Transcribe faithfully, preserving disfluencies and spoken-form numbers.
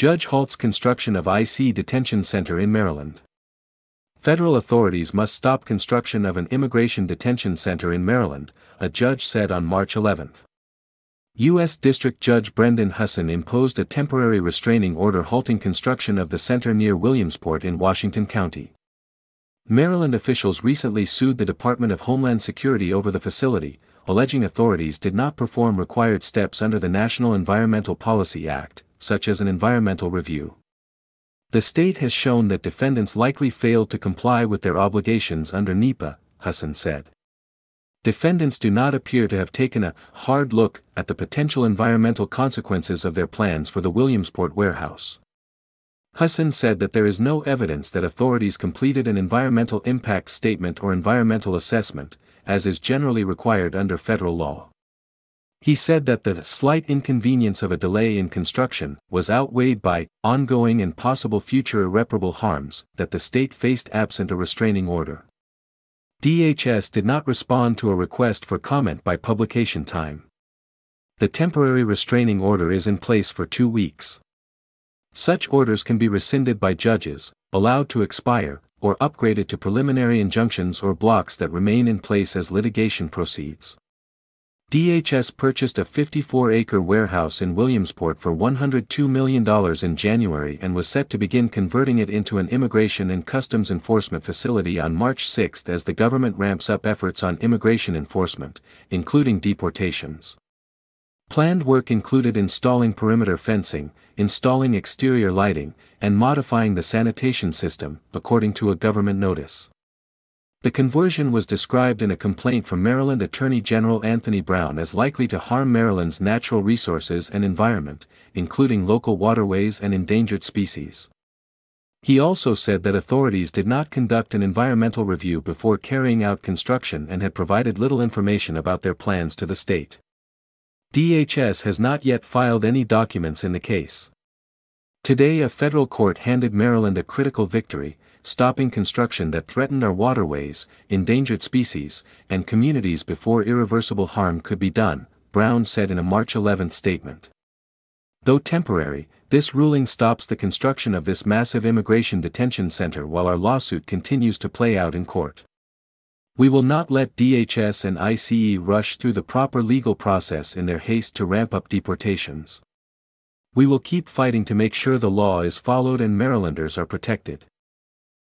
Judge halts construction of I C E detention center in Maryland. Federal authorities must stop construction of an immigration detention center in Maryland, a judge said on March eleventh. U S District Judge Brendan Husson imposed a temporary restraining order halting construction of the center near Williamsport in Washington County. Maryland officials recently sued the Department of Homeland Security over the facility, alleging authorities did not perform required steps under the National Environmental Policy Act, such as an environmental review. The state has shown that defendants likely failed to comply with their obligations under NEPA, Husson said. Defendants do not appear to have taken a hard look at the potential environmental consequences of their plans for the Williamsport warehouse. Husson said that there is no evidence that authorities completed an environmental impact statement or environmental assessment, as is generally required under federal law. He said that the slight inconvenience of a delay in construction was outweighed by ongoing and possible future irreparable harms that the state faced absent a restraining order. D H S did not respond to a request for comment by publication time. The temporary restraining order is in place for two weeks. Such orders can be rescinded by judges, allowed to expire, or upgraded to preliminary injunctions or blocks that remain in place as litigation proceeds. D H S purchased a fifty-four acre warehouse in Williamsport for one hundred two million dollars in January and was set to begin converting it into an immigration and customs enforcement facility on March sixth as the government ramps up efforts on immigration enforcement, including deportations. Planned work included installing perimeter fencing, installing exterior lighting, and modifying the sanitation system, according to a government notice. The conversion was described in a complaint from Maryland Attorney General Anthony Brown as likely to harm Maryland's natural resources and environment, including local waterways and endangered species. He also said that authorities did not conduct an environmental review before carrying out construction and had provided little information about their plans to the state. D H S has not yet filed any documents in the case. Today a federal court handed Maryland a critical victory, stopping construction that threatened our waterways, endangered species, and communities before irreversible harm could be done, Brown said in a March eleventh statement. Though temporary, this ruling stops the construction of this massive immigration detention center while our lawsuit continues to play out in court. We will not let D H S and I C E rush through the proper legal process in their haste to ramp up deportations. We will keep fighting to make sure the law is followed and Marylanders are protected.